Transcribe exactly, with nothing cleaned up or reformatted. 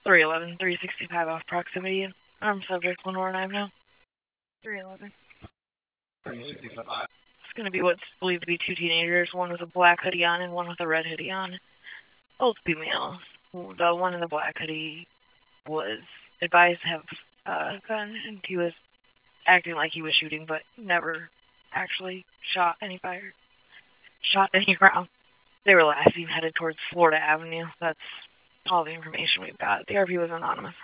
three eleven, three sixty-five off proximity. Armed subject, Lenore and I now. three eleven. It's going to be what's believed to be two teenagers, one with a black hoodie on and one with a red hoodie on. Both females. The one in the black hoodie was advised to have a gun, and he was acting like he was shooting, but never actually shot any fire, shot any round. They were last seen headed towards Florida Avenue. That's all the information we've got. The R V was anonymous.